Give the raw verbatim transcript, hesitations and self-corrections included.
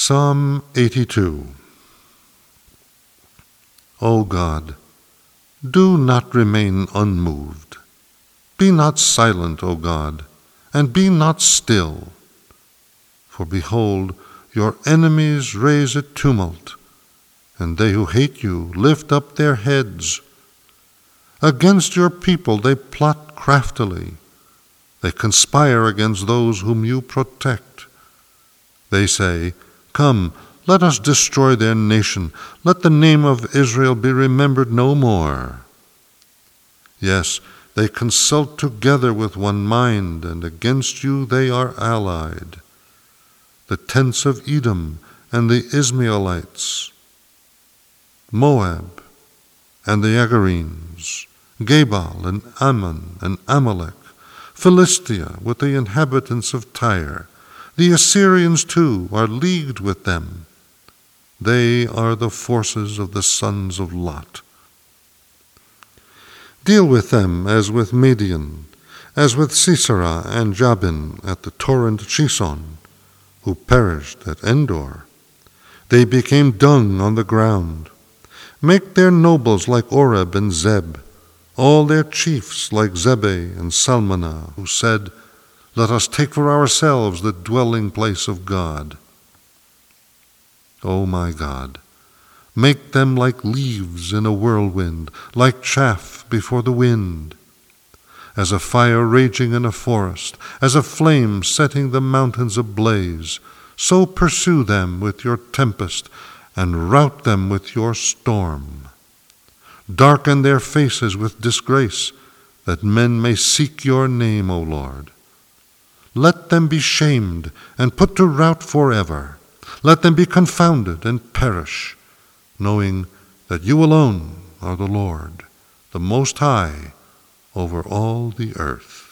Psalm eighty-two. O God, do not remain unmoved. Be not silent, O God, and be not still. For behold, your enemies raise a tumult, and they who hate you lift up their heads. Against your people they plot craftily. They conspire against those whom you protect. They say, Come, let us destroy their nation. Let the name of Israel be remembered no more. Yes, they consult together with one mind, and against you they are allied. The tents of Edom and the Ismaelites, Moab and the Agarenes, Gebal and Ammon and Amalek, Philistia with the inhabitants of Tyre. The Assyrians too are leagued with them. They are the forces of the sons of Lot. Deal with them as with Midian, as with Sisera and Jabin at the torrent Chison, who perished at Endor. They became dung on the ground. Make their nobles like Oreb and Zeb, all their chiefs like Zebeh and Salmanah, who said, Let us take for ourselves the dwelling place of God. O my God, make them like leaves in a whirlwind, like chaff before the wind. As a fire raging in a forest, as a flame setting the mountains ablaze, so pursue them with your tempest and rout them with your storm. Darken their faces with disgrace, that men may seek your name, O Lord. Let them be shamed and put to rout forever. Let them be confounded and perish, knowing that you alone are the Lord, the Most High, over all the earth.